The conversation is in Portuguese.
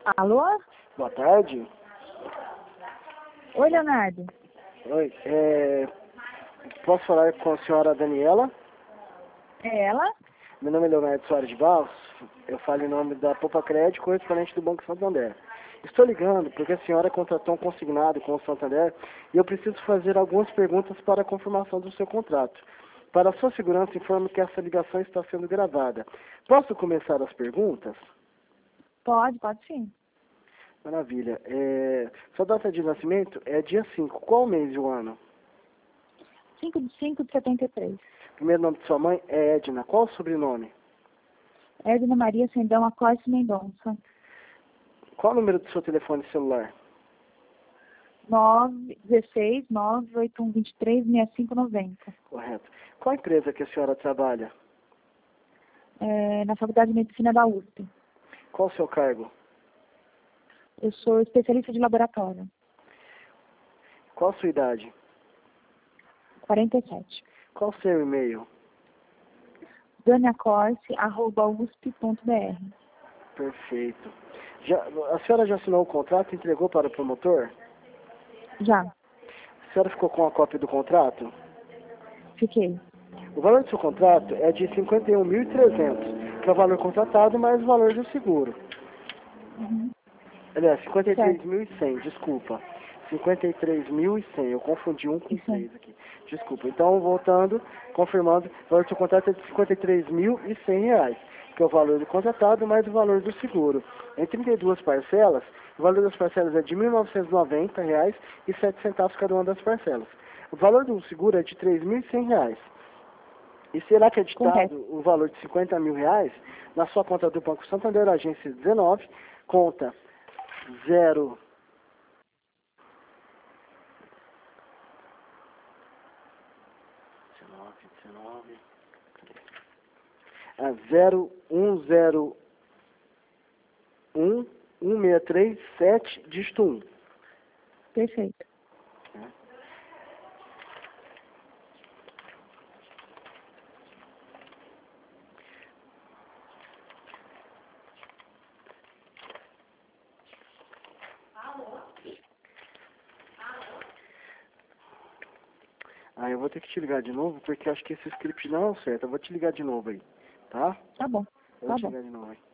Alô? Boa tarde. Oi, Leonardo. Oi. Posso falar com a senhora Daniela? É ela? Meu nome é Leonardo Soares de Barros. Eu falo em nome da Poupa Crédito, correspondente do Banco Santander. Estou ligando porque a senhora contratou um consignado com o Santander e eu preciso fazer algumas perguntas para a confirmação do seu contrato. Para a sua segurança, informo que essa ligação está sendo gravada. Posso começar as perguntas? Pode sim. Maravilha. Sua data de nascimento é dia 5. Qual mês e o ano? 5/5/73. Primeiro nome de sua mãe é Edna. Qual o sobrenome? Edna Maria Sendão Acosta Mendonça. Qual o número do seu telefone celular? 916-98123-6590. Correto. Qual empresa que a senhora trabalha? Na Faculdade de Medicina da USP. Qual o seu cargo? Eu sou especialista de laboratório. Qual a sua idade? 47. Qual o seu e-mail? daniacorse@usp.br. Perfeito. A senhora já assinou o contrato e entregou para o promotor? Já. A senhora ficou com a cópia do contrato? Fiquei. O valor do seu contrato é de 51.300, que é o valor contratado mais o valor do seguro. Uhum. Aliás, Certo. 53.100, desculpa. 53.100, eu confundi um com Isso aí. 6 aqui. Desculpa. Então, voltando, confirmando, o valor do seu contrato é de R$ 53.100, que é o valor do contratado mais o valor do seguro. Em 32 parcelas, o valor das parcelas é de R$ 1.990,07 cada uma das parcelas. O valor do seguro é de R$ 3.100. E será acreditado Correto. o valor de R$ 50.000 na sua conta do Banco Santander, agência 19, conta 0 19 0101163 dígito 1. Perfeito. Eu vou ter que te ligar de novo, porque acho que esse script não é o certo. Eu vou te ligar de novo aí, tá? Tá bom. Eu vou Tá te bom. ligar de novo aí.